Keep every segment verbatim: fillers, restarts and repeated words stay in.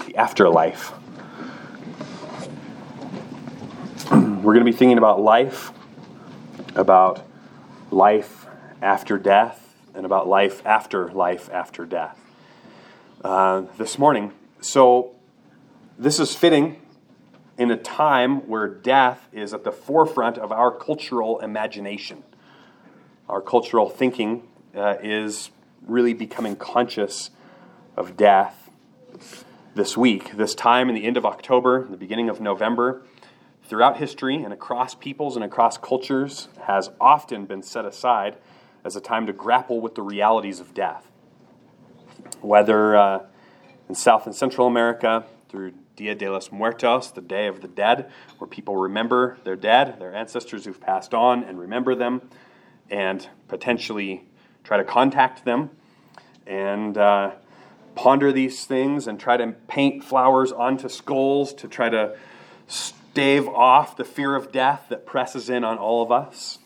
the afterlife. We're going to be thinking about life, about life after death, and about life after life after death uh, this morning. So this is fitting in a time where death is at the forefront of our cultural imagination. Our cultural thinking uh, is really becoming conscious of death this week. This time in the end of October, the beginning of November, throughout history and across peoples and across cultures, has often been set aside as a time to grapple with the realities of death. Whether uh, in South and Central America, through Dia de los Muertos, the Day of the Dead, where people remember their dead, their ancestors who've passed on, and remember them, and potentially try to contact them, and uh, ponder these things, and try to paint flowers onto skulls to try to stave off the fear of death that presses in on all of us.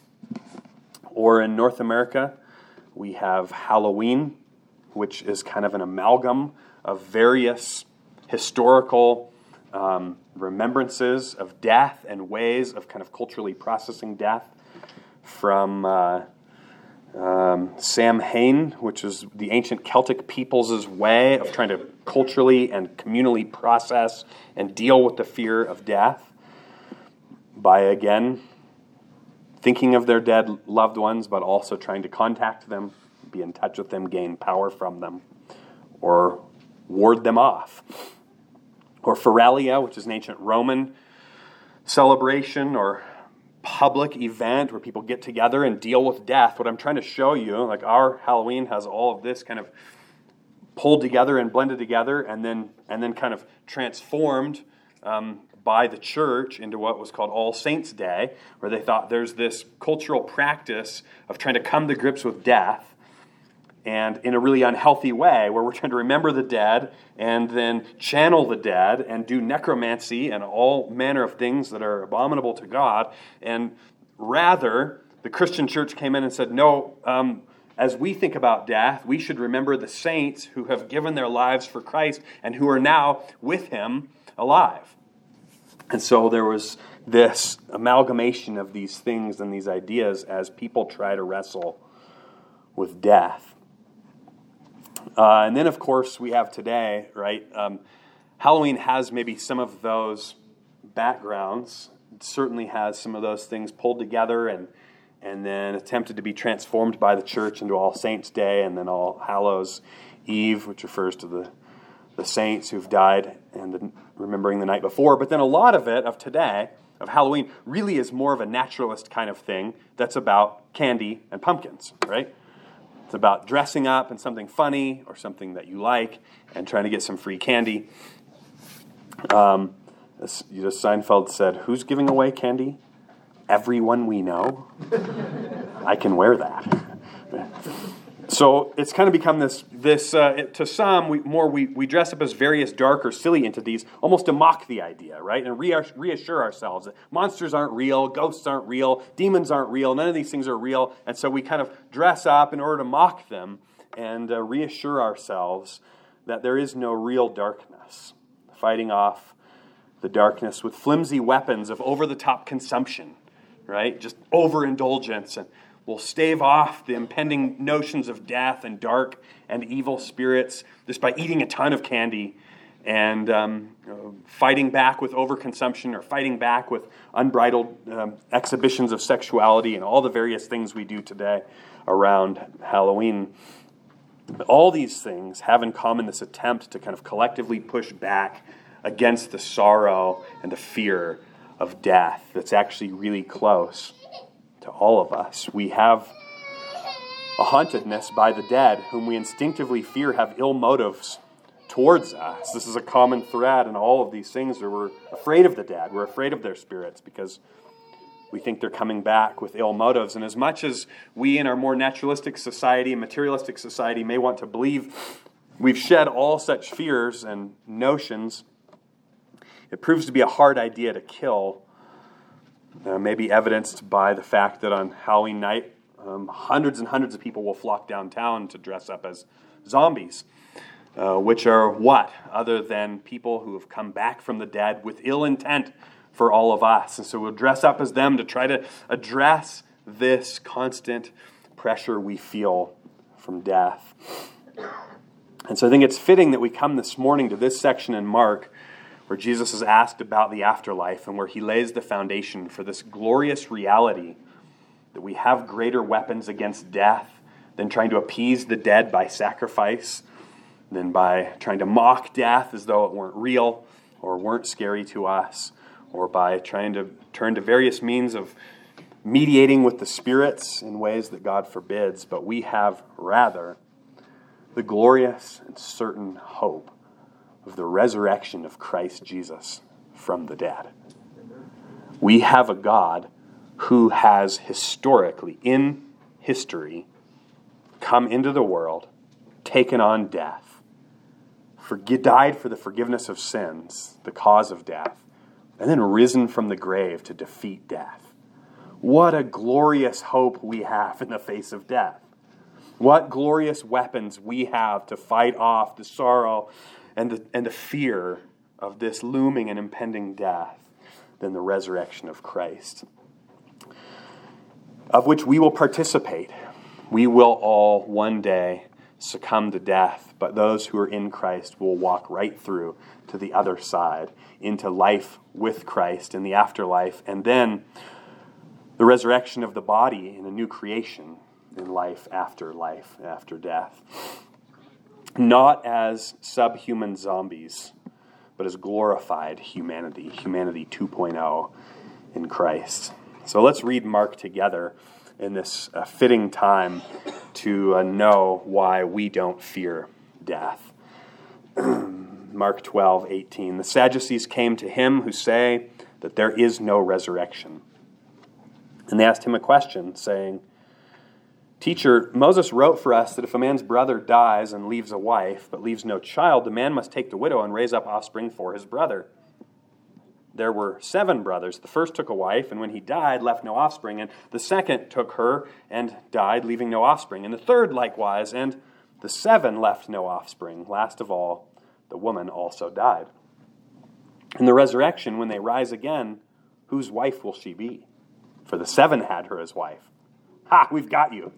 Or in North America, we have Halloween, which is kind of an amalgam of various historical um, remembrances of death and ways of kind of culturally processing death, from uh, um, Samhain, which is the ancient Celtic peoples' way of trying to culturally and communally process and deal with the fear of death by, again, thinking of their dead loved ones, but also trying to contact them, be in touch with them, gain power from them, or ward them off. Or Feralia, which is an ancient Roman celebration or public event where people get together and deal with death. What I'm trying to show you, like our Halloween has all of this kind of pulled together and blended together and then and then kind of transformed um, by the church into what was called All Saints' Day, where they thought there's this cultural practice of trying to come to grips with death, and in a really unhealthy way, where we're trying to remember the dead and then channel the dead and do necromancy and all manner of things that are abominable to God. And rather, the Christian church came in and said, no, um, as we think about death, we should remember the saints who have given their lives for Christ and who are now with Him alive. And so there was this amalgamation of these things and these ideas as people try to wrestle with death. Uh, and then, of course, we have today, right? Um, Halloween has maybe some of those backgrounds. It certainly has some of those things pulled together and and then attempted to be transformed by the church into All Saints' Day and then All Hallows' Eve, which refers to the, the saints who've died and the, remembering the night before. But then a lot of it, of today, of Halloween, really is more of a naturalist kind of thing that's about candy and pumpkins, right? It's about dressing up in something funny or something that you like and trying to get some free candy. Um, you know, Seinfeld said, "Who's giving away candy? Everyone we know." I can wear that. So it's kind of become this, this uh, it, to some, we, more we, we dress up as various dark or silly entities, almost to mock the idea, right? And reassure, reassure ourselves that monsters aren't real, ghosts aren't real, demons aren't real, none of these things are real. And so we kind of dress up in order to mock them and uh, reassure ourselves that there is no real darkness, fighting off the darkness with flimsy weapons of over-the-top consumption, right? Just overindulgence, and we'll stave off the impending notions of death and dark and evil spirits just by eating a ton of candy and um, you know, fighting back with overconsumption or fighting back with unbridled um, exhibitions of sexuality and all the various things we do today around Halloween. All these things have in common this attempt to kind of collectively push back against the sorrow and the fear of death that's actually really close to all of us. We have a hauntedness by the dead, whom we instinctively fear have ill motives towards us. This is a common thread in all of these things where we're afraid of the dead. We're afraid of their spirits because we think they're coming back with ill motives. And as much as we in our more naturalistic society and materialistic society may want to believe we've shed all such fears and notions, it proves to be a hard idea to kill. Uh, maybe evidenced by the fact that on Halloween night, um, hundreds and hundreds of people will flock downtown to dress up as zombies. uh, which are what? Other than people who have come back from the dead with ill intent for all of us. And so we'll dress up as them to try to address this constant pressure we feel from death. And so I think it's fitting that we come this morning to this section in Mark where Jesus is asked about the afterlife and where he lays the foundation for this glorious reality that we have greater weapons against death than trying to appease the dead by sacrifice, than by trying to mock death as though it weren't real or weren't scary to us, or by trying to turn to various means of mediating with the spirits in ways that God forbids. But we have rather the glorious and certain hope of the resurrection of Christ Jesus from the dead. We have a God who has historically, in history, come into the world, taken on death, for, died for the forgiveness of sins, the cause of death, and then risen from the grave to defeat death. What a glorious hope we have in the face of death. What glorious weapons we have to fight off the sorrow and the, and the fear of this looming and impending death than the resurrection of Christ, of which we will participate. We will all one day succumb to death, but those who are in Christ will walk right through to the other side, into life with Christ in the afterlife, and then the resurrection of the body in a new creation in life after life, after death. Not as subhuman zombies, but as glorified humanity, humanity two point oh in Christ. So let's read Mark together in this uh, fitting time to uh, know why we don't fear death. Mark twelve eighteen. The Sadducees came to him who say that there is no resurrection. And they asked him a question, saying, "Teacher, Moses wrote for us that if a man's brother dies and leaves a wife, but leaves no child, the man must take the widow and raise up offspring for his brother. There were seven brothers. The first took a wife, and when he died, left no offspring. And the second took her and died, leaving no offspring. And the third likewise, and the seven left no offspring. Last of all, the woman also died. In the resurrection, when they rise again, whose wife will she be? For the seven had her as wife." Ha, we've got you.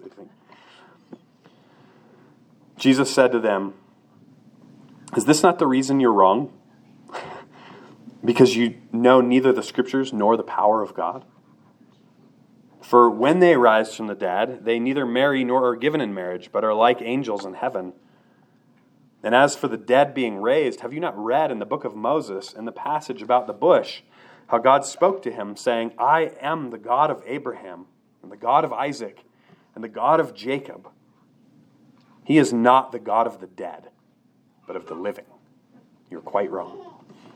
Jesus said to them, "Is this not the reason you're wrong? Because you know neither the Scriptures nor the power of God? For when they rise from the dead, they neither marry nor are given in marriage, but are like angels in heaven. And as for the dead being raised, have you not read in the book of Moses, in the passage about the bush, how God spoke to him, saying, 'I am the God of Abraham, and the God of Isaac, and the God of Jacob'? He is not the God of the dead, but of the living. You're quite wrong."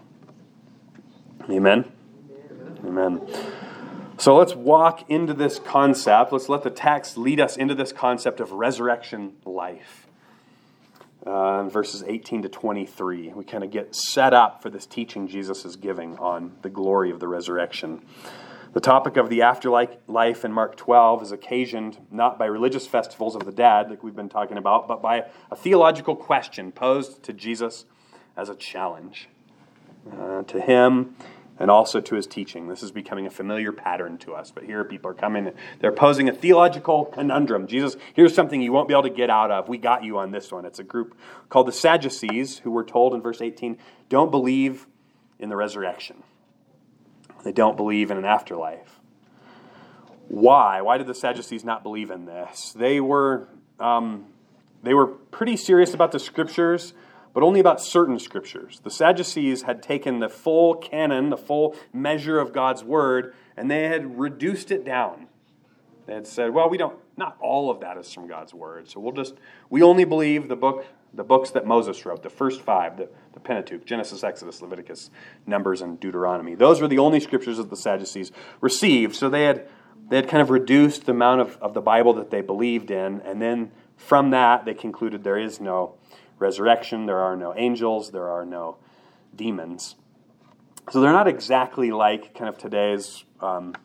Amen? Amen. So let's walk into this concept. Let's let the text lead us into this concept of resurrection life. Uh, in verses eighteen to twenty-three, we kind of get set up for this teaching Jesus is giving on the glory of the resurrection. The topic of the afterlife in Mark twelve is occasioned not by religious festivals of the dead, like we've been talking about, but by a theological question posed to Jesus as a challenge uh, to him and also to his teaching. This is becoming a familiar pattern to us, but here people are coming, they're posing a theological conundrum. Jesus, here's something you won't be able to get out of. We got you on this one. It's a group called the Sadducees, who we're told in verse eighteen, don't believe in the resurrection. They don't believe in an afterlife. Why? Why did the Sadducees not believe in this? They were um, they were pretty serious about the Scriptures, but only about certain Scriptures. The Sadducees had taken the full canon, the full measure of God's Word, and they had reduced it down. They had said, well, we don't, not all of that is from God's Word, so we'll just, we only believe the book, the books that Moses wrote, the first five, the, the Pentateuch, Genesis, Exodus, Leviticus, Numbers, and Deuteronomy. Those were the only Scriptures that the Sadducees received, so they had they had kind of reduced the amount of, of the Bible that they believed in, and then from that they concluded there is no resurrection, there are no angels, there are no demons. So they're not exactly like kind of today's, um,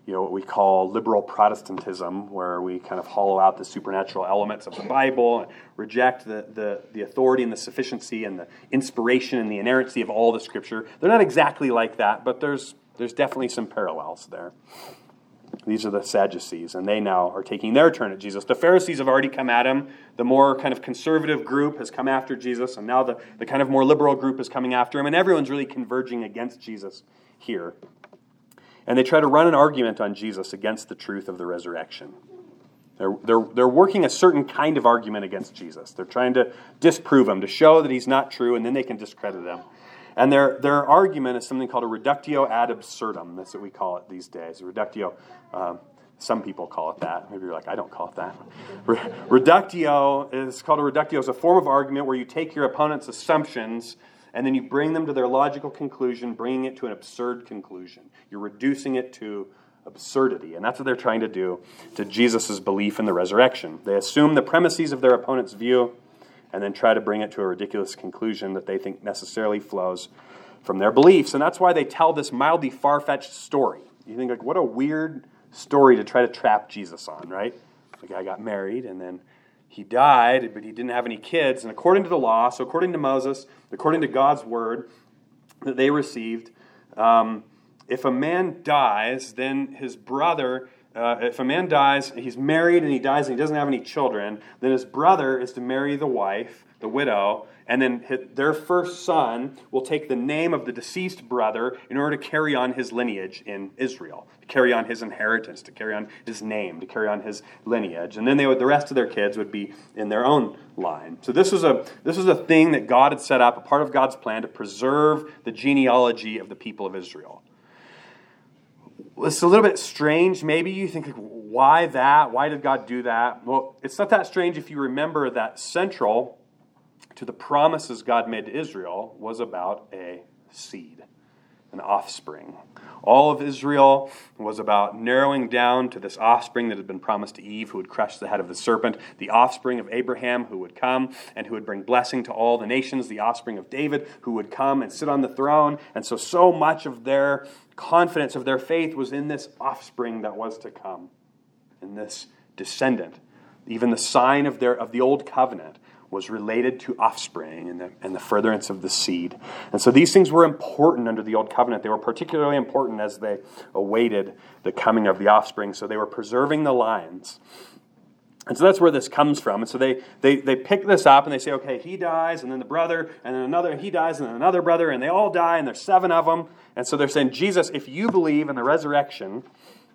you know, what we call liberal Protestantism, where we kind of hollow out the supernatural elements of the Bible, and reject the, the, the authority and the sufficiency and the inspiration and the inerrancy of all the Scripture. They're not exactly like that, but there's there's definitely some parallels there. These are the Sadducees, and they now are taking their turn at Jesus. The Pharisees have already come at him. The more kind of conservative group has come after Jesus, and now the, the kind of more liberal group is coming after him, and everyone's really converging against Jesus here. And they try to run an argument on Jesus against the truth of the resurrection. They're, they're, they're working a certain kind of argument against Jesus. They're trying to disprove him, to show that he's not true, and then they can discredit him. And their, their argument is something called a reductio ad absurdum. That's what we call it these days. Reductio, um, some people call it that. Maybe you're like, I don't call it that. Re- reductio is called a reductio. It's a form of argument where you take your opponent's assumptions and then you bring them to their logical conclusion, bringing it to an absurd conclusion. You're reducing it to absurdity. And that's what they're trying to do to Jesus' belief in the resurrection. They assume the premises of their opponent's view and then try to bring it to a ridiculous conclusion that they think necessarily flows from their beliefs. And that's why they tell this mildly far-fetched story. You think, like, what a weird story to try to trap Jesus on, right? The guy got married, and then he died, but he didn't have any kids. And according to the law, so according to Moses, according to God's word that they received, um, if a man dies, then his brother, uh, if a man dies, he's married and he dies and he doesn't have any children, then his brother is to marry the wife, the widow, and then his, their first son will take the name of the deceased brother in order to carry on his lineage in Israel, to carry on his inheritance, to carry on his name, to carry on his lineage. And then they would, the rest of their kids would be in their own line. So this was a this was a thing that God had set up, a part of God's plan to preserve the genealogy of the people of Israel. It's a little bit strange. Maybe you think, why that? Why did God do that? Well, it's not that strange if you remember that central to the promises God made to Israel was about a seed, an offspring. All of Israel was about narrowing down to this offspring that had been promised to Eve, who would crush the head of the serpent, the offspring of Abraham, who would come and who would bring blessing to all the nations, the offspring of David, who would come and sit on the throne. And so, so much of their confidence, of their faith, was in this offspring that was to come, in this descendant. Even the sign of their of the old covenant was related to offspring and the, and the furtherance of the seed. And so these things were important under the Old Covenant. They were particularly important as they awaited the coming of the offspring. So they were preserving the lines. And so that's where this comes from. And so they, they, they pick this up and they say, okay, he dies, and then the brother, and then another, and he dies, and then another brother, and they all die, and there's seven of them. And so they're saying, Jesus, if you believe in the resurrection,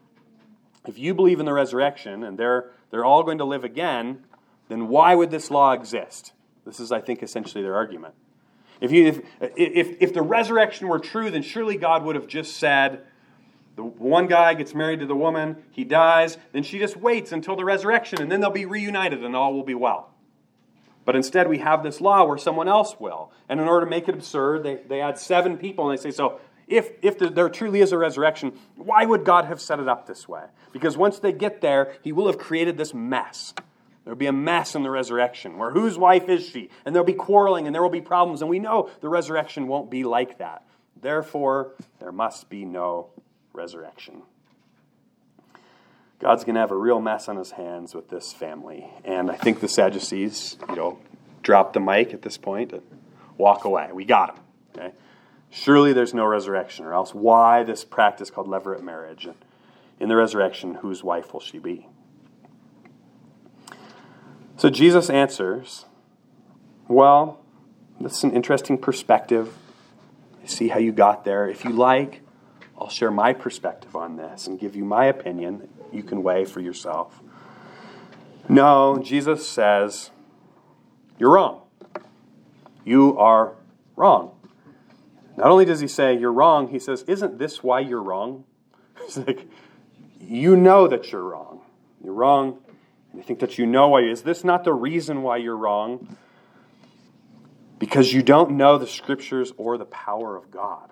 if you believe in the resurrection, and they're they're all going to live again, then why would this law exist? This is, I think, essentially their argument. If, you, if, if, if the resurrection were true, then surely God would have just said, the one guy gets married to the woman, he dies, then she just waits until the resurrection, and then they'll be reunited and all will be well. But instead we have this law where someone else will. And in order to make it absurd, they, they add seven people, and they say, so if, if there truly is a resurrection, why would God have set it up this way? Because once they get there, he will have created this mess. There will be a mess in the resurrection, where whose wife is she? And there will be quarreling, and there will be problems, and we know the resurrection won't be like that. Therefore, there must be no resurrection. God's going to have a real mess on his hands with this family. And I think the Sadducees, you know, drop the mic at this point and walk away. We got him. Okay? Surely there's no resurrection, or else why this practice called levirate marriage? And in the resurrection, whose wife will she be? So Jesus answers, well, that's an interesting perspective. I see how you got there. If you like, I'll share my perspective on this and give you my opinion. You can weigh for yourself. No, Jesus says, you're wrong. You are wrong. Not only does he say you're wrong, he says, isn't this why you're wrong? He's like, you know that you're wrong. You're wrong. And I think that you know why. Is this not the reason why you're wrong? Because you don't know the Scriptures or the power of God.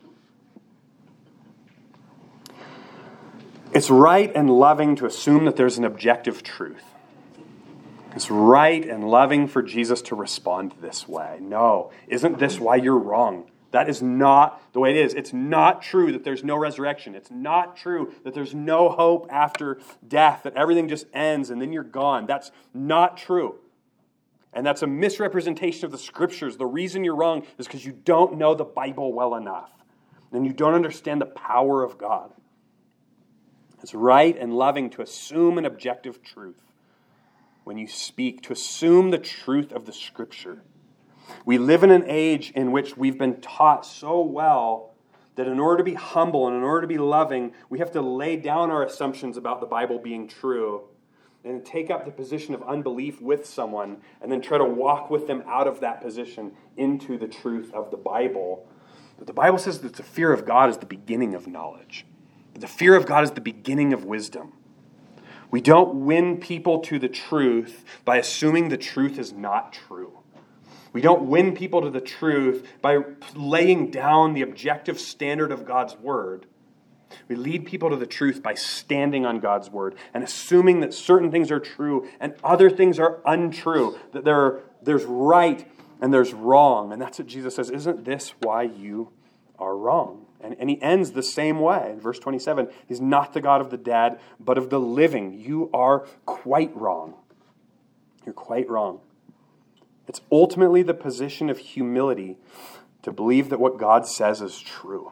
It's right and loving to assume that there's an objective truth. It's right and loving for Jesus to respond this way. No, isn't this why you're wrong? That is not the way it is. It's not true that there's no resurrection. It's not true that there's no hope after death, that everything just ends and then you're gone. That's not true. And that's a misrepresentation of the Scriptures. The reason you're wrong is because you don't know the Bible well enough. And you don't understand the power of God. It's right and loving to assume an objective truth when you speak, to assume the truth of the Scripture. We live in an age in which we've been taught so well that in order to be humble and in order to be loving, we have to lay down our assumptions about the Bible being true and take up the position of unbelief with someone and then try to walk with them out of that position into the truth of the Bible. But the Bible says that the fear of God is the beginning of knowledge. That the fear of God is the beginning of wisdom. We don't win people to the truth by assuming the truth is not true. We don't win people to the truth by laying down the objective standard of God's Word. We lead people to the truth by standing on God's Word and assuming that certain things are true and other things are untrue, that there are, there's right and there's wrong. And that's what Jesus says, isn't this why you are wrong? And, and he ends the same way. In verse twenty-seven, he's not the God of the dead, but of the living. You are quite wrong. You're quite wrong. It's ultimately the position of humility to believe that what God says is true.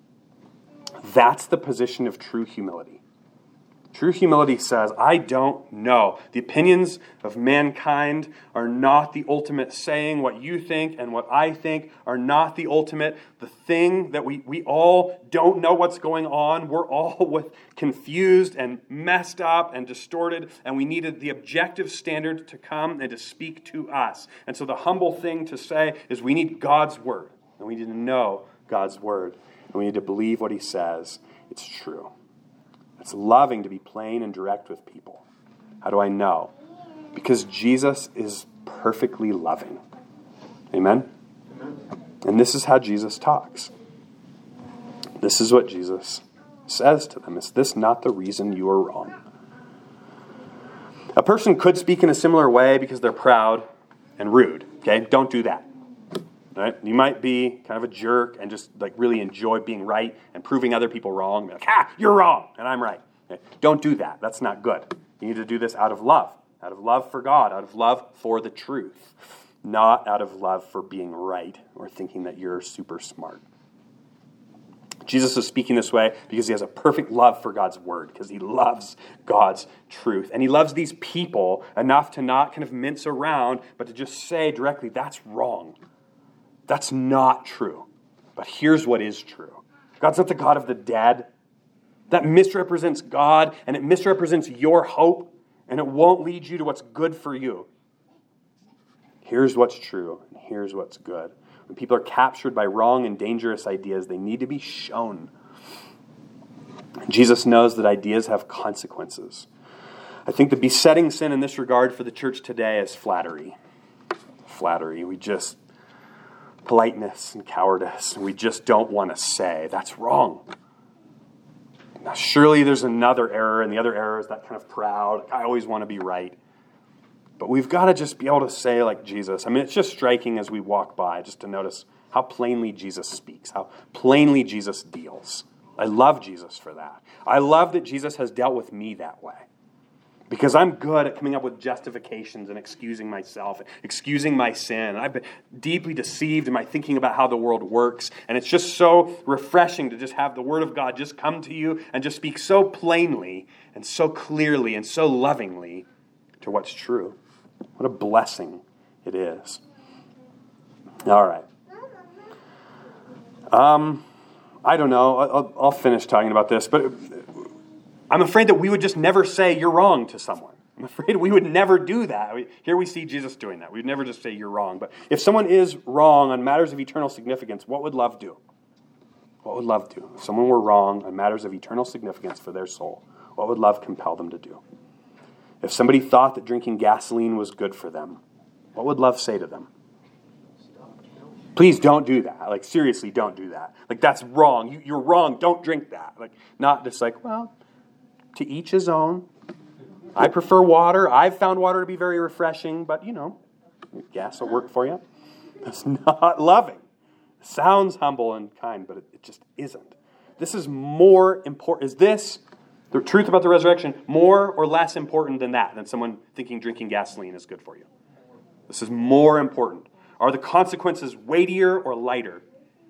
That's the position of true humility. True humility says, I don't know. The opinions of mankind are not the ultimate saying. What you think and what I think are not the ultimate. The thing that we, we all don't know what's going on. We're all with confused and messed up and distorted, and we needed the objective standard to come and to speak to us. And so the humble thing to say is we need God's Word, and we need to know God's Word, and we need to believe what He says. It's true. It's loving to be plain and direct with people. How do I know? Because Jesus is perfectly loving. Amen? Amen? And this is how Jesus talks. This is what Jesus says to them. Is this not the reason you are wrong? A person could speak in a similar way because they're proud and rude. Okay? Don't do that. Right? You might be kind of a jerk and just like really enjoy being right and proving other people wrong. Be like, ha, you're wrong, and I'm right. Okay? Don't do that. That's not good. You need to do this out of love. Out of love for God. Out of love for the truth. Not out of love for being right or thinking that you're super smart. Jesus is speaking this way because he has a perfect love for God's Word, because he loves God's truth. And he loves these people enough to not kind of mince around, but to just say directly, that's wrong. That's not true. But here's what is true. God's not the God of the dead. That misrepresents God, and it misrepresents your hope, and it won't lead you to what's good for you. Here's what's true, and here's what's good. When people are captured by wrong and dangerous ideas, they need to be shown. Jesus knows that ideas have consequences. I think the besetting sin in this regard for the church today is flattery. Flattery. We just... politeness and cowardice, and we just don't want to say. That's wrong. Now, surely there's another error, and the other error is that kind of proud, like, I always want to be right. But we've got to just be able to say like Jesus. I mean, it's just striking as we walk by just to notice how plainly Jesus speaks, how plainly Jesus deals. I love Jesus for that. I love that Jesus has dealt with me that way. Because I'm good at coming up with justifications and excusing myself, excusing my sin. I've been deeply deceived in my thinking about how the world works. And it's just so refreshing to just have the Word of God just come to you and just speak so plainly and so clearly and so lovingly to what's true. What a blessing it is. All right. Um, I don't know. I'll, I'll finish talking about this, but... I'm afraid that we would just never say you're wrong to someone. I'm afraid we would never do that. We, here we see Jesus doing that. We'd never just say you're wrong. But if someone is wrong on matters of eternal significance, what would love do? What would love do? If someone were wrong on matters of eternal significance for their soul, what would love compel them to do? If somebody thought that drinking gasoline was good for them, what would love say to them? Please don't do that. Like, seriously, don't do that. Like, that's wrong. You, you're wrong. Don't drink that. Like, not just like, well... to each his own. I prefer water. I've found water to be very refreshing, but, you know, gas will work for you. That's not loving. sounds humble and kind, but it, it just isn't. This is more important. Is this, the truth about the resurrection, more or less important than that, than someone thinking drinking gasoline is good for you? This is more important. Are the consequences weightier or lighter?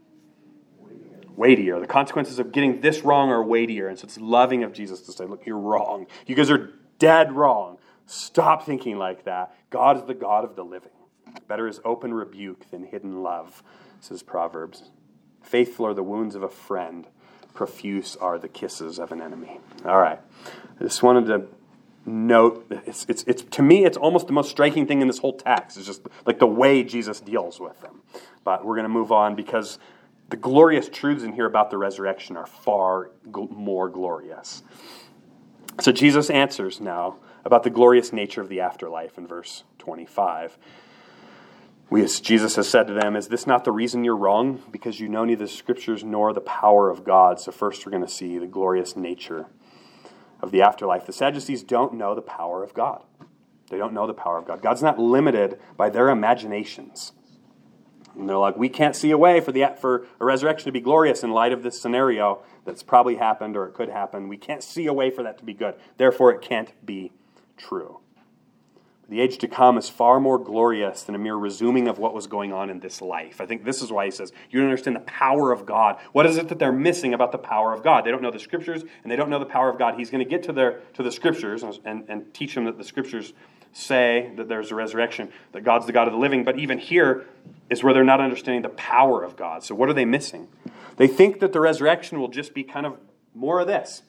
Weightier. The consequences of getting this wrong are weightier. And so it's loving of Jesus to say, look, you're wrong. You guys are dead wrong. Stop thinking like that. God is the God of the living. Better is open rebuke than hidden love, says Proverbs. Faithful are the wounds of a friend. Profuse are the kisses of an enemy. All right. I just wanted to note, it's, it's, it's to me, it's almost the most striking thing in this whole text. It's just like the way Jesus deals with them. But we're going to move on because the glorious truths in here about the resurrection are far gl- more glorious. So Jesus answers now about the glorious nature of the afterlife in verse twenty-five. We, as Jesus has said to them, is this not the reason you're wrong? Because you know neither the Scriptures nor the power of God. So first we're going to see the glorious nature of the afterlife. The Sadducees don't know the power of God. They don't know the power of God. God's not limited by their imaginations. And they're like, we can't see a way for the for a resurrection to be glorious in light of this scenario that's probably happened or it could happen. We can't see a way for that to be good. Therefore, it can't be true. The age to come is far more glorious than a mere resuming of what was going on in this life. I think this is why he says, you don't understand the power of God. What is it that they're missing about the power of God? They don't know the Scriptures, and they don't know the power of God. He's going to get to their to the Scriptures and, and teach them that the Scriptures say that there's a resurrection, that God's the God of the living. But even here is where they're not understanding the power of God. So what are they missing? They think that the resurrection will just be kind of more of this.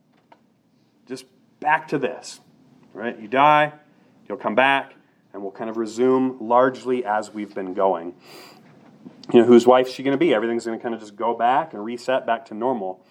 Just back to this. Right? You die, you'll come back, and we'll kind of resume largely as we've been going. You know, whose wife's she going to be? Everything's going to kind of just go back and reset back to normal.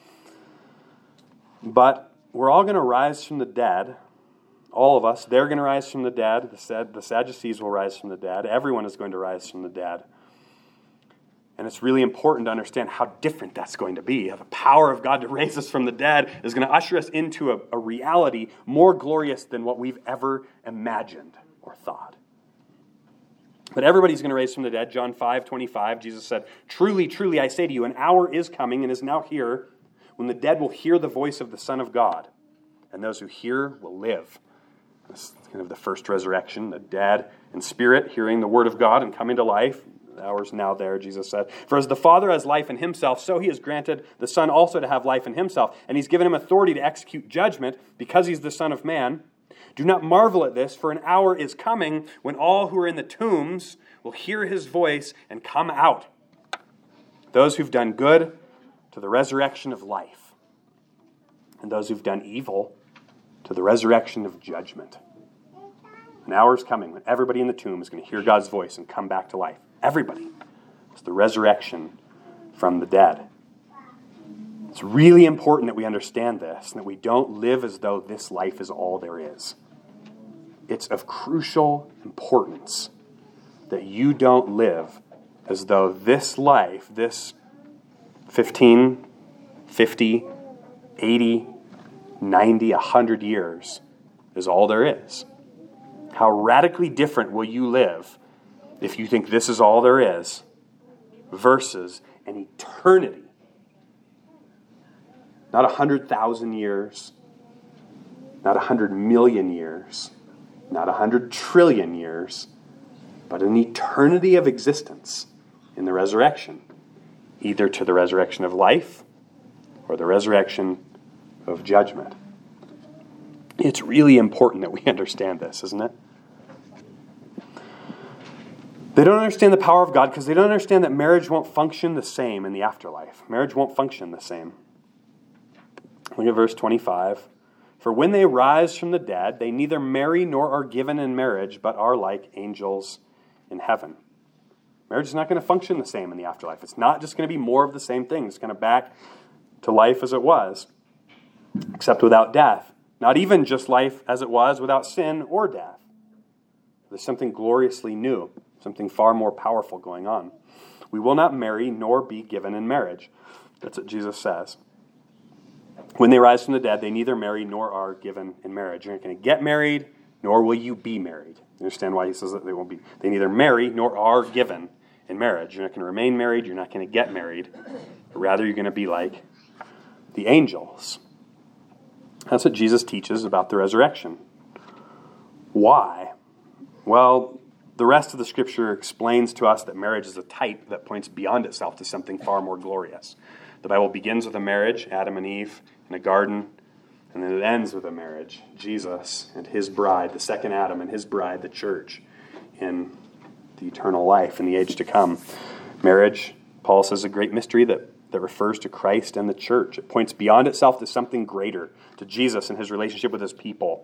But we're all going to rise from the dead. All of us. They're going to rise from the dead. The, Sad- the Sadducees will rise from the dead. Everyone is going to rise from the dead. And it's really important to understand how different that's going to be. The power of God to raise us from the dead is going to usher us into a, a reality more glorious than what we've ever imagined or thought. But everybody's going to raise from the dead. John five twenty-five, Jesus said, truly, truly, I say to you, an hour is coming and is now here when the dead will hear the voice of the Son of God. And those who hear will live. This is kind of the first resurrection, the dead in spirit, hearing the word of God and coming to life. The hour's now there, Jesus said. For as the Father has life in himself, so he has granted the Son also to have life in himself. And he's given him authority to execute judgment because he's the Son of Man. Do not marvel at this, for an hour is coming when all who are in the tombs will hear his voice and come out. Those who've done good to the resurrection of life, and those who've done evil to the resurrection of judgment. An hour is coming when everybody in the tomb is going to hear God's voice and come back to life. Everybody. It's the resurrection from the dead. It's really important that we understand this and that we don't live as though this life is all there is. It's of crucial importance that you don't live as though this life, this fifteen, fifty, eighty, ninety, one hundred years is all there is. How radically different will you live if you think this is all there is versus an eternity? Not one hundred thousand years, not one hundred million years, not one hundred trillion years, but an eternity of existence in the resurrection, either to the resurrection of life or the resurrection of judgment. It's really important that we understand this, isn't it? They don't understand the power of God because they don't understand that marriage won't function the same in the afterlife. Marriage won't function the same. Look at verse twenty-five. For when they rise from the dead, they neither marry nor are given in marriage, but are like angels in heaven. Marriage is not going to function the same in the afterlife. It's not just going to be more of the same thing. It's going to back to life as it was, except without death. Not even just life as it was without sin or death. There's something gloriously new, something far more powerful going on. We will not marry nor be given in marriage. That's what Jesus says. When they rise from the dead, they neither marry nor are given in marriage. You're not going to get married, nor will you be married. You understand why he says that they won't be? They neither marry nor are given in marriage. You're not going to remain married. You're not going to get married. But rather, you're going to be like the angels. That's what Jesus teaches about the resurrection. Why? Well, the rest of the Scripture explains to us that marriage is a type that points beyond itself to something far more glorious. The Bible begins with a marriage, Adam and Eve, in a garden, and then it ends with a marriage, Jesus and his bride, the second Adam and his bride, the church, in the eternal life in the age to come. Marriage, Paul says, is a great mystery that, that refers to Christ and the church. It points beyond itself to something greater, to Jesus and his relationship with his people.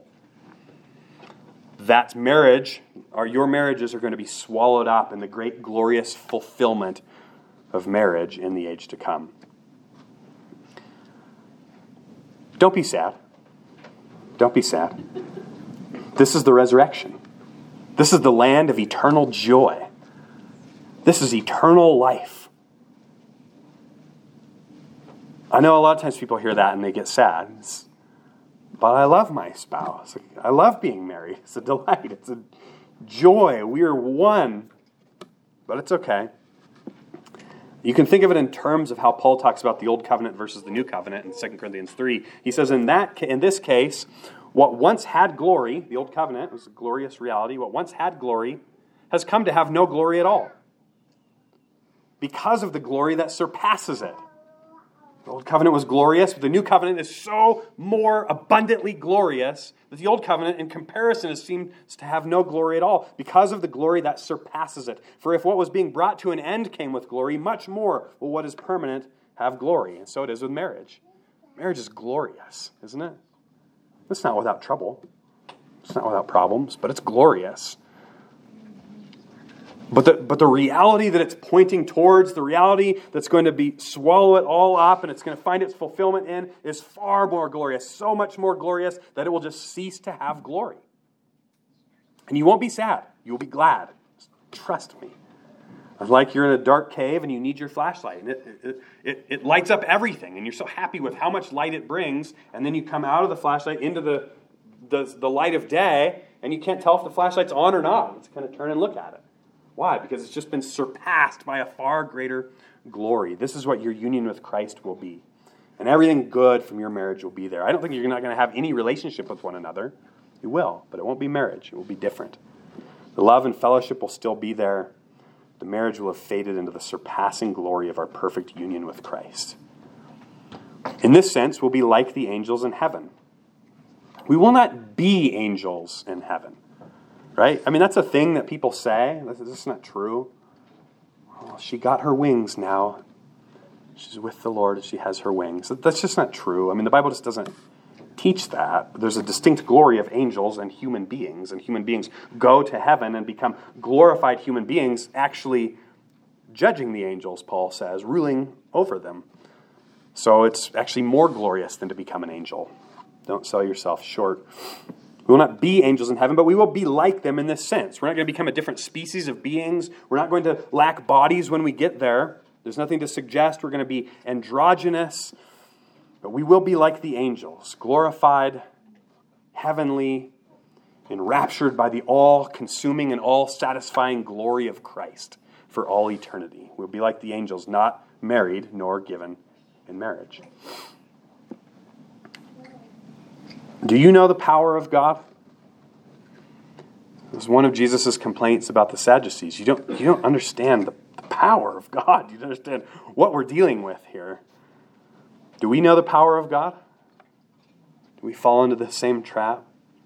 That marriage, or your marriages are going to be swallowed up in the great glorious fulfillment of marriage in the age to come. Don't be sad. Don't be sad. This is the resurrection. This is the land of eternal joy. This is eternal life. I know a lot of times people hear that and they get sad. It's, but I love my spouse. I love being married. It's a delight. It's a joy. We are one. But it's okay. You can think of it in terms of how Paul talks about the Old Covenant versus the New Covenant in Second Corinthians three. He says in that in this case, what once had glory, the Old Covenant was a glorious reality, what once had glory has come to have no glory at all because of the glory that surpasses it. The Old Covenant was glorious, but the New Covenant is so more abundantly glorious that the Old Covenant, in comparison, seems to have no glory at all because of the glory that surpasses it. For if what was being brought to an end came with glory, much more will what is permanent have glory. And so it is with marriage. Marriage is glorious, isn't it? It's not without trouble. It's not without problems, but it's glorious. But the, but the reality that it's pointing towards, the reality that's going to be swallow it all up and it's going to find its fulfillment in is far more glorious, so much more glorious that it will just cease to have glory. And you won't be sad. You will be glad. Trust me. It's like you're in a dark cave and you need your flashlight. And it, it, it, it lights up everything. And you're so happy with how much light it brings. And then you come out of the flashlight into the, the, the light of day and you can't tell if the flashlight's on or not. You just kind of turn and look at it. Why? Because it's just been surpassed by a far greater glory. This is what your union with Christ will be. And everything good from your marriage will be there. I don't think you're not going to have any relationship with one another. You will, but it won't be marriage. It will be different. The love and fellowship will still be there. The marriage will have faded into the surpassing glory of our perfect union with Christ. In this sense, we'll be like the angels in heaven. We will not be angels in heaven. Right? I mean, that's a thing that people say. This is not true. Oh, she got her wings now. She's with the Lord. She has her wings. That's just not true. I mean, the Bible just doesn't teach that. There's a distinct glory of angels and human beings. And human beings go to heaven and become glorified human beings, actually judging the angels, Paul says, ruling over them. So it's actually more glorious than to become an angel. Don't sell yourself short. We will not be angels in heaven, but we will be like them in this sense. We're not going to become a different species of beings. We're not going to lack bodies when we get there. There's nothing to suggest we're going to be androgynous, but we will be like the angels, glorified, heavenly, enraptured by the all-consuming and all-satisfying glory of Christ for all eternity. We'll be like the angels, not married nor given in marriage. Do you know the power of God? It was one of Jesus' complaints about the Sadducees. You don't, you don't understand the, the power of God. You don't understand what we're dealing with here. Do we know the power of God? Do we fall into the same trap?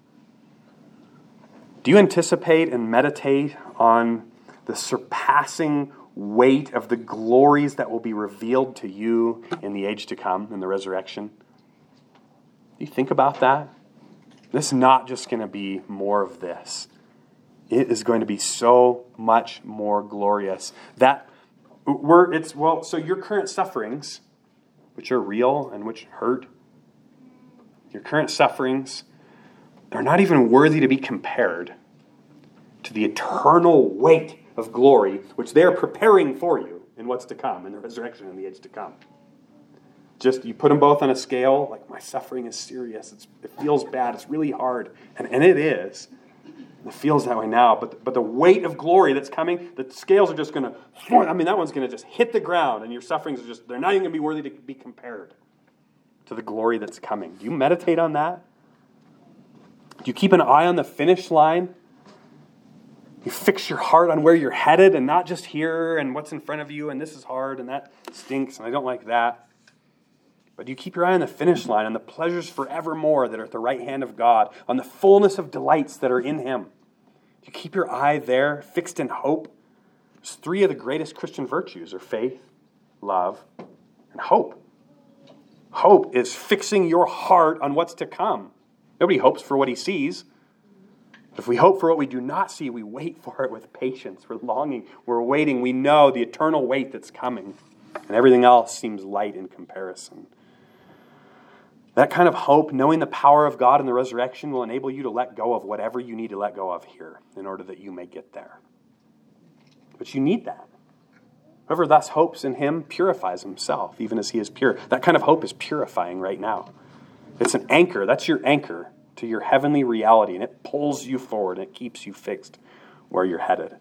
Do you anticipate and meditate on the surpassing weight of the glories that will be revealed to you in the age to come, in the resurrection? You think about that? This is not just going to be more of this. It is going to be so much more glorious. That we're it's well, so your current sufferings, which are real and which hurt, your current sufferings, they're not even worthy to be compared to the eternal weight of glory which they are preparing for you in what's to come, in the resurrection and the age to come. Just, you put them both on a scale, like my suffering is serious, it's, it feels bad, it's really hard, and, and it is. It feels that way now, but, but the weight of glory that's coming, the scales are just going to, I mean, that one's going to just hit the ground, and your sufferings are just, they're not even going to be worthy to be compared to the glory that's coming. Do you meditate on that? Do you keep an eye on the finish line? You fix your heart on where you're headed and not just here and what's in front of you and this is hard and that stinks and I don't like that. But do you keep your eye on the finish line, on the pleasures forevermore that are at the right hand of God, on the fullness of delights that are in Him? Do you keep your eye there, fixed in hope? There's three of the greatest Christian virtues are faith, love, and hope. Hope is fixing your heart on what's to come. Nobody hopes for what he sees. But if we hope for what we do not see, we wait for it with patience. We're longing. We're waiting. We know the eternal weight that's coming. And everything else seems light in comparison. That kind of hope, knowing the power of God in the resurrection, will enable you to let go of whatever you need to let go of here in order that you may get there. But you need that. Whoever thus hopes in Him purifies himself, even as He is pure. That kind of hope is purifying right now. It's an anchor. That's your anchor to your heavenly reality, and it pulls you forward, and it keeps you fixed where you're headed.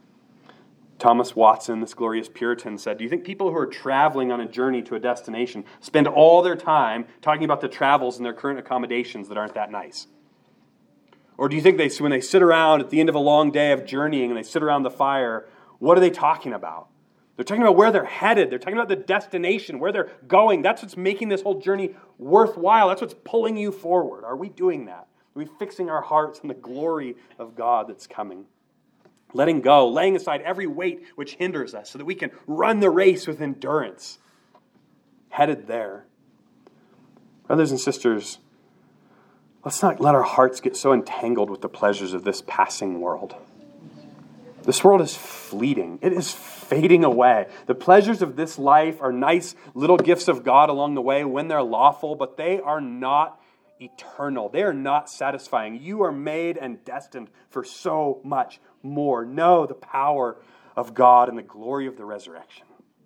Thomas Watson, this glorious Puritan, said, do you think people who are traveling on a journey to a destination spend all their time talking about the travels and their current accommodations that aren't that nice? Or do you think they, when they sit around at the end of a long day of journeying and they sit around the fire, what are they talking about? They're talking about where they're headed. They're talking about the destination, where they're going. That's what's making this whole journey worthwhile. That's what's pulling you forward. Are we doing that? Are we fixing our hearts on the glory of God that's coming? Letting go, laying aside every weight which hinders us so that we can run the race with endurance. Headed there. Brothers and sisters, let's not let our hearts get so entangled with the pleasures of this passing world. This world is fleeting. It is fading away. The pleasures of this life are nice little gifts of God along the way when they're lawful, but they are not eternal. They are not satisfying. You are made and destined for so much more. Know the power of God and the glory of the resurrection.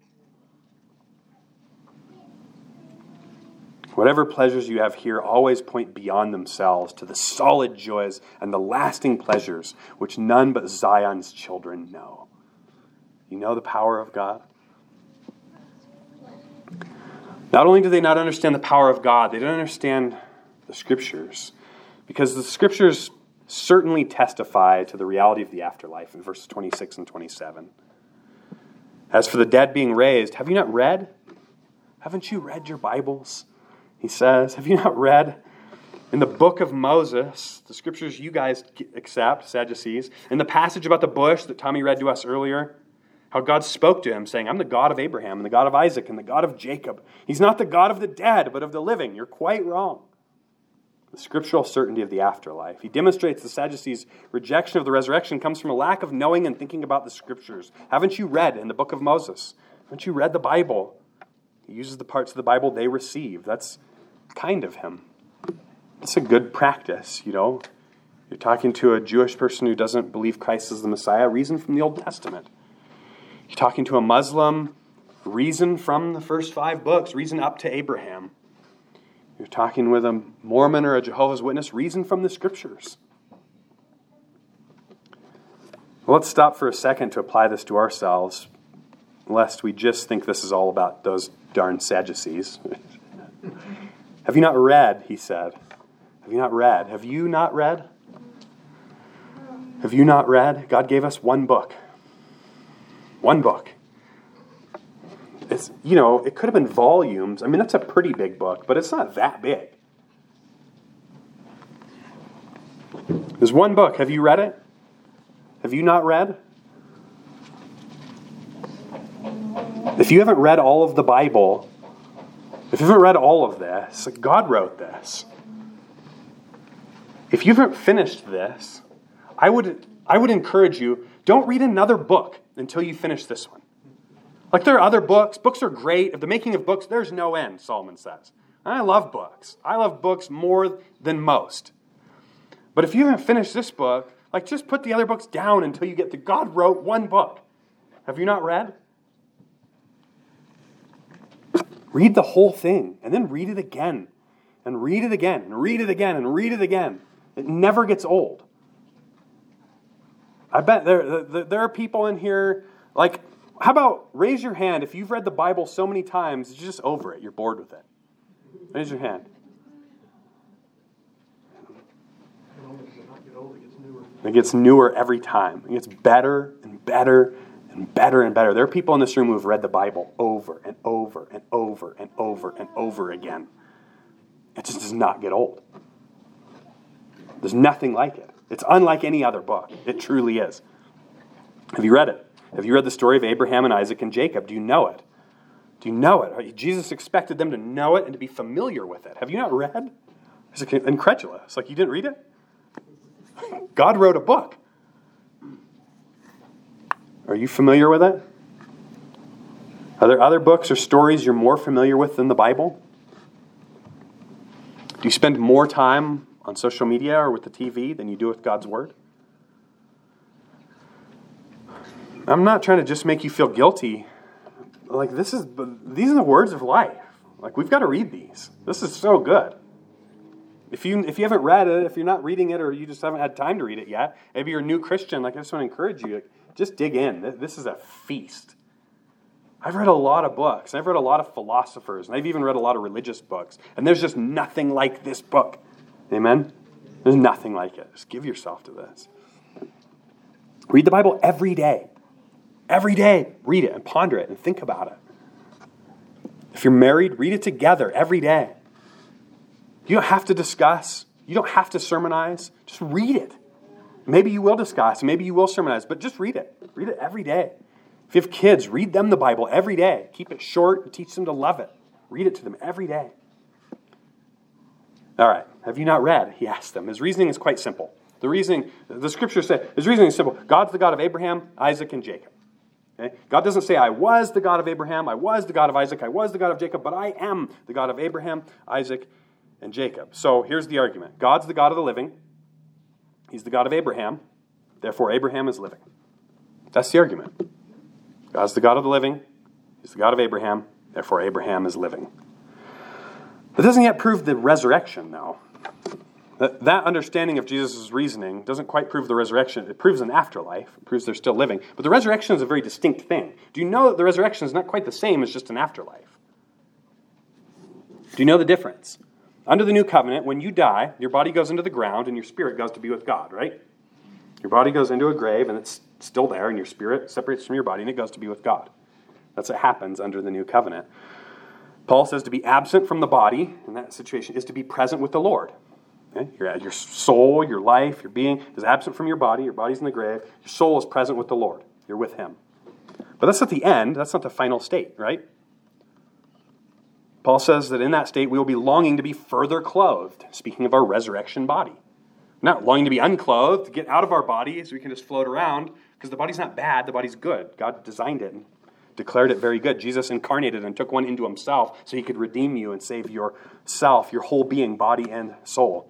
Whatever pleasures you have here always point beyond themselves to the solid joys and the lasting pleasures which none but Zion's children know. You know the power of God? Not only do they not understand the power of God, they don't understand the Scriptures, because the Scriptures certainly testify to the reality of the afterlife in verses twenty-six and twenty-seven. As for the dead being raised, have you not read? Haven't you read your Bibles? He says, have you not read in the book of Moses, the Scriptures you guys accept, Sadducees, in the passage about the bush that Tommy read to us earlier, how God spoke to him, saying, I'm the God of Abraham and the God of Isaac and the God of Jacob. He's not the God of the dead, but of the living. You're quite wrong. The scriptural certainty of the afterlife. He demonstrates the Sadducees' rejection of the resurrection comes from a lack of knowing and thinking about the Scriptures. Haven't you read in the book of Moses? Haven't you read the Bible? He uses the parts of the Bible they receive. That's kind of him. It's a good practice, you know. You're talking to a Jewish person who doesn't believe Christ is the Messiah, reason from the Old Testament. You're talking to a Muslim, reason from the first five books, reason up to Abraham. You're talking with a Mormon or a Jehovah's Witness, reason from the Scriptures. Well, let's stop for a second to apply this to ourselves, lest we just think this is all about those darn Sadducees. Have you not read, he said. Have you not read? Have you not read? Have you not read? God gave us one book. One book. It's, you know, it could have been volumes. I mean, that's a pretty big book, but it's not that big. There's one book. Have you read it? Have you not read? If you haven't read all of the Bible, if you haven't read all of this, God wrote this. If you haven't finished this, I would I would encourage you, don't read another book until you finish this one. Like there are other books. Books are great. Of the making of books, there's no end, Solomon says. And I love books. I love books more than most. But if you haven't finished this book, like just put the other books down until you get to God wrote one book. Have you not read? Read the whole thing and then read it again and read it again and read it again and read it again. It never gets old. I bet there, there, there are people in here, like, how about raise your hand if you've read the Bible so many times, you're just over it, you're bored with it. Raise your hand. It gets newer every time. It gets better and better and better and better. There are people in this room who have read the Bible over and over and over and over and over again. It just does not get old. There's nothing like it. It's unlike any other book. It truly is. Have you read it? Have you read the story of Abraham and Isaac and Jacob? Do you know it? Do you know it? Jesus expected them to know it and to be familiar with it. Have you not read? It's like incredulous. Like you didn't read it? God wrote a book. Are you familiar with it? Are there other books or stories you're more familiar with than the Bible? Do you spend more time on social media or with the T V than you do with God's Word? I'm not trying to just make you feel guilty. Like this is, these are the words of life. Like we've got to read these. This is so good. If you if you haven't read it, if you're not reading it, or you just haven't had time to read it yet, maybe you're a new Christian. Like I just want to encourage you, like, just dig in. This is a feast. I've read a lot of books. I've read a lot of philosophers, and I've even read a lot of religious books. And there's just nothing like this book. Amen? There's nothing like it. Just give yourself to this. Read the Bible every day. Every day, read it and ponder it and think about it. If you're married, read it together every day. You don't have to discuss. You don't have to sermonize. Just read it. Maybe you will discuss. Maybe you will sermonize. But just read it. Read it every day. If you have kids, read them the Bible every day. Keep it short and teach them to love it. Read it to them every day. All right. Have you not read? He asked them. His reasoning is quite simple. The reasoning, the scriptures say, his reasoning is simple. God's the God of Abraham, Isaac, and Jacob. Okay? God doesn't say, I was the God of Abraham, I was the God of Isaac, I was the God of Jacob, but I am the God of Abraham, Isaac, and Jacob. So here's the argument. God's the God of the living. He's the God of Abraham. Therefore, Abraham is living. That's the argument. God's the God of the living. He's the God of Abraham. Therefore, Abraham is living. That doesn't yet prove the resurrection, though. That, that understanding of Jesus' reasoning doesn't quite prove the resurrection. It proves an afterlife. It proves they're still living. But the resurrection is a very distinct thing. Do you know that the resurrection is not quite the same as just an afterlife? Do you know the difference? Under the new covenant, when you die, your body goes into the ground and your spirit goes to be with God, right? Your body goes into a grave and it's still there and your spirit separates from your body and it goes to be with God. That's what happens under the new covenant. Paul says to be absent from the body in that situation is to be present with the Lord. Okay? Your, your soul, your life, your being is absent from your body. Your body's in the grave. Your soul is present with the Lord. You're with Him. But that's not the end. That's not the final state, right? Paul says that in that state we will be longing to be further clothed, speaking of our resurrection body. Not longing to be unclothed, to get out of our body so we can just float around, because the body's not bad, the body's good. God designed it and declared it very good. Jesus incarnated and took one into Himself so He could redeem you and save yourself, your whole being, body and soul.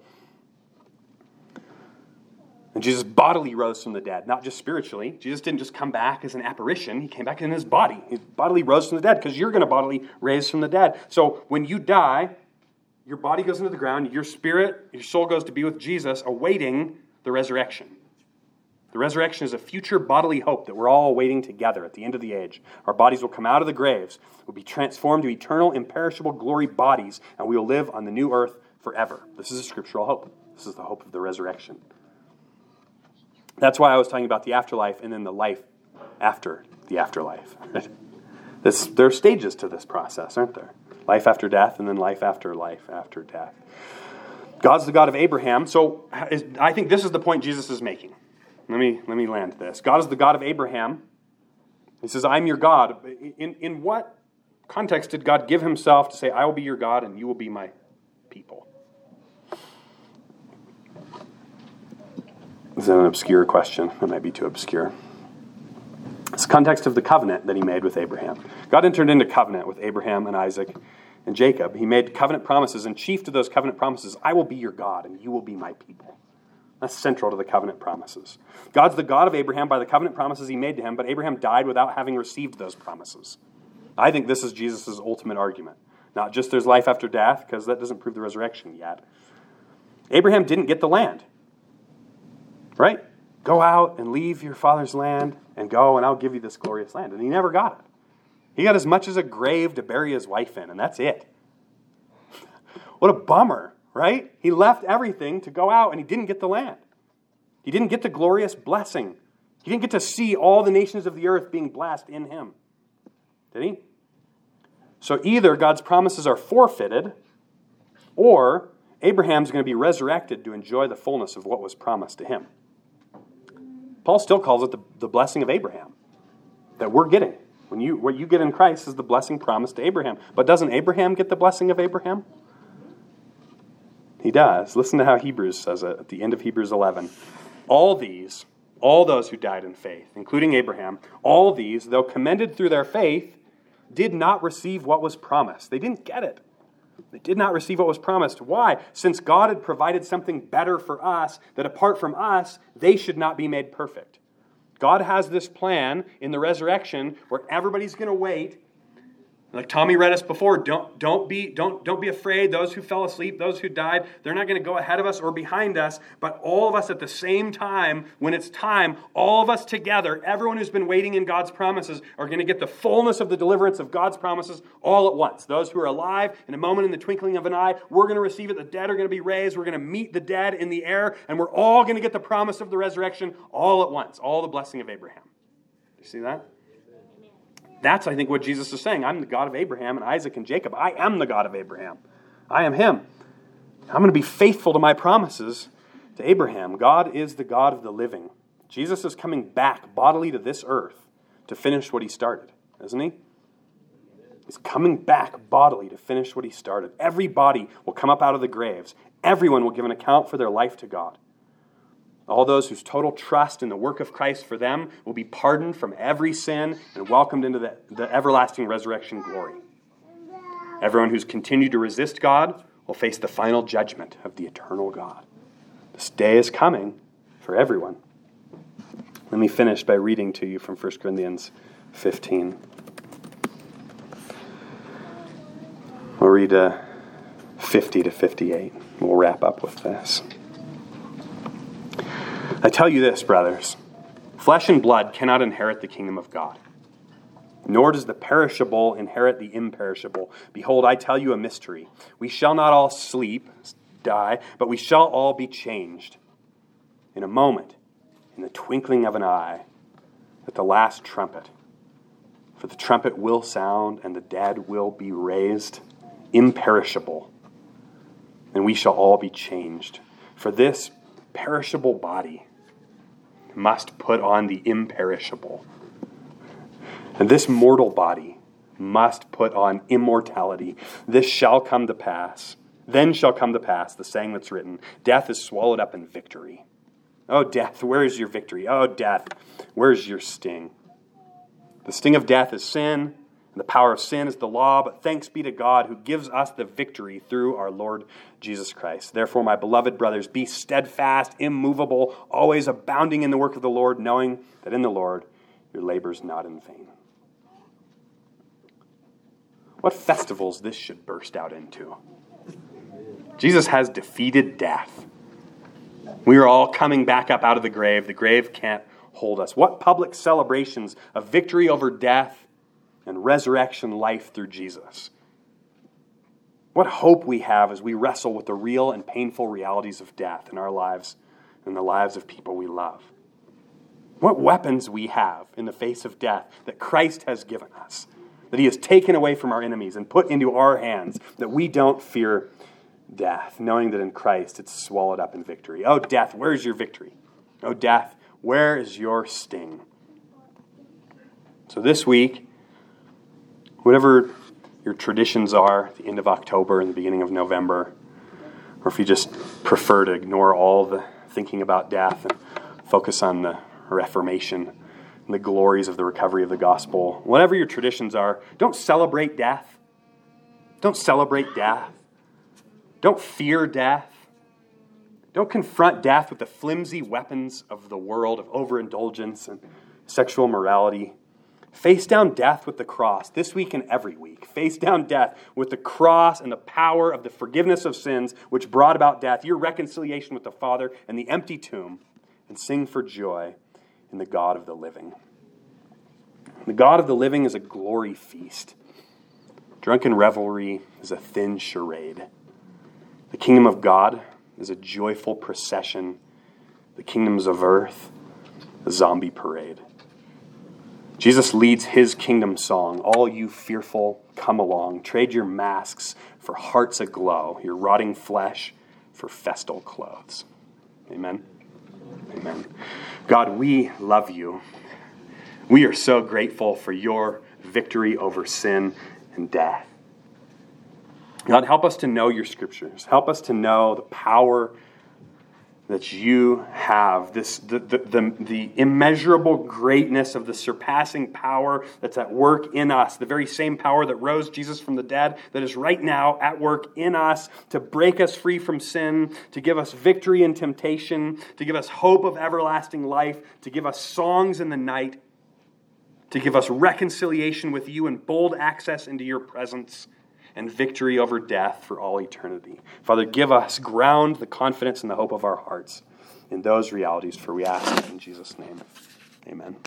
And Jesus bodily rose from the dead, not just spiritually. Jesus didn't just come back as an apparition. He came back in His body. He bodily rose from the dead because you're going to bodily raise from the dead. So when you die, your body goes into the ground, your spirit, your soul goes to be with Jesus, awaiting the resurrection. The resurrection is a future bodily hope that we're all awaiting together at the end of the age. Our bodies will come out of the graves, will be transformed to eternal, imperishable glory bodies, and we will live on the new earth forever. This is a scriptural hope. This is the hope of the resurrection. That's why I was talking about the afterlife and then the life after the afterlife. this, there are stages to this process, aren't there? Life after death and then life after life after death. God's the God of Abraham. So I think this is the point Jesus is making. Let me, let me land this. God is the God of Abraham. He says, I'm your God. In, in what context did God give Himself to say, I will be your God and you will be my people? Is that an obscure question? It might be too obscure. It's the context of the covenant that He made with Abraham. God entered into covenant with Abraham and Isaac and Jacob. He made covenant promises, and chief to those covenant promises, I will be your God, and you will be my people. That's central to the covenant promises. God's the God of Abraham by the covenant promises He made to him, but Abraham died without having received those promises. I think this is Jesus' ultimate argument. Not just there's life after death, because that doesn't prove the resurrection yet. Abraham didn't get the land. Right? Go out and leave your father's land and go, and I'll give you this glorious land. And he never got it. He got as much as a grave to bury his wife in, and that's it. What a bummer, right? He left everything to go out, and he didn't get the land. He didn't get the glorious blessing. He didn't get to see all the nations of the earth being blessed in him. Did he? So either God's promises are forfeited, or Abraham's going to be resurrected to enjoy the fullness of what was promised to him. Paul still calls it the, the blessing of Abraham that we're getting. When you, what you get in Christ is the blessing promised to Abraham. But doesn't Abraham get the blessing of Abraham? He does. Listen to how Hebrews says it at the end of Hebrews eleven. All these, all those who died in faith, including Abraham, all these, though commended through their faith, did not receive what was promised. They didn't get it. They did not receive what was promised. Why? Since God had provided something better for us, that apart from us, they should not be made perfect. God has this plan in the resurrection where everybody's going to wait. Like Tommy read us before, don't, don't, be, don't, don't be afraid. Those who fell asleep, those who died, they're not going to go ahead of us or behind us, but all of us at the same time, when it's time, all of us together, everyone who's been waiting in God's promises are going to get the fullness of the deliverance of God's promises all at once. Those who are alive, in a moment, in the twinkling of an eye, we're going to receive it. The dead are going to be raised. We're going to meet the dead in the air, and we're all going to get the promise of the resurrection all at once. All the blessing of Abraham. You see that? That's, I think, what Jesus is saying. I'm the God of Abraham and Isaac and Jacob. I am the God of Abraham. I am him. I'm going to be faithful to my promises to Abraham. God is the God of the living. Jesus is coming back bodily to this earth to finish what he started, isn't he? He's coming back bodily to finish what he started. Every body will come up out of the graves. Everyone will give an account for their life to God. All those whose total trust in the work of Christ for them will be pardoned from every sin and welcomed into the, the everlasting resurrection glory. Everyone who's continued to resist God will face the final judgment of the eternal God. This day is coming for everyone. Let me finish by reading to you from First Corinthians fifteen. We'll read uh, fifty to fifty-eight. We'll wrap up with this. I tell you this, brothers, flesh and blood cannot inherit the kingdom of God, nor does the perishable inherit the imperishable. Behold, I tell you a mystery. We shall not all sleep, die, but we shall all be changed. In a moment, in the twinkling of an eye, at the last trumpet. For the trumpet will sound, and the dead will be raised, imperishable, and we shall all be changed. For this perishable body must put on the imperishable, and this mortal body must put on immortality. This shall come to pass. Then shall come to pass the saying that's written, death is swallowed up in victory. Oh, death, where is your victory? Oh, death, where's your sting? The sting of death is sin, and the power of sin is the law, but thanks be to God who gives us the victory through our Lord Jesus Christ. Therefore, my beloved brothers, be steadfast, immovable, always abounding in the work of the Lord, knowing that in the Lord your labor is not in vain. What festivals this should burst out into. Jesus has defeated death. We are all coming back up out of the grave. The grave can't hold us. What public celebrations of victory over death and resurrection life through Jesus. What hope we have as we wrestle with the real and painful realities of death in our lives and the lives of people we love. What weapons we have in the face of death that Christ has given us, that he has taken away from our enemies and put into our hands, that we don't fear death, knowing that in Christ it's swallowed up in victory. Oh, death, where is your victory? Oh, death, where is your sting? So this week, whatever your traditions are at the end of October and the beginning of November, or if you just prefer to ignore all the thinking about death and focus on the Reformation and the glories of the recovery of the gospel, whatever your traditions are, don't celebrate death. Don't celebrate death. Don't fear death. Don't confront death with the flimsy weapons of the world of overindulgence and sexual morality. Face down death with the cross, this week and every week. Face down death with the cross and the power of the forgiveness of sins which brought about death, your reconciliation with the Father and the empty tomb, and sing for joy in the God of the living. The God of the living is a glory feast. Drunken revelry is a thin charade. The kingdom of God is a joyful procession. The kingdoms of earth, a zombie parade. Jesus leads his kingdom song. All you fearful, come along. Trade your masks for hearts aglow, your rotting flesh for festal clothes. Amen. Amen. God, we love you. We are so grateful for your victory over sin and death. God, help us to know your scriptures. Help us to know the power that you have, this the, the, the, the immeasurable greatness of the surpassing power that's at work in us, the very same power that rose Jesus from the dead, that is right now at work in us to break us free from sin, to give us victory in temptation, to give us hope of everlasting life, to give us songs in the night, to give us reconciliation with you and bold access into your presence, and victory over death for all eternity. Father, give us, ground the confidence and the hope of our hearts in those realities, for we ask it in Jesus' name. Amen.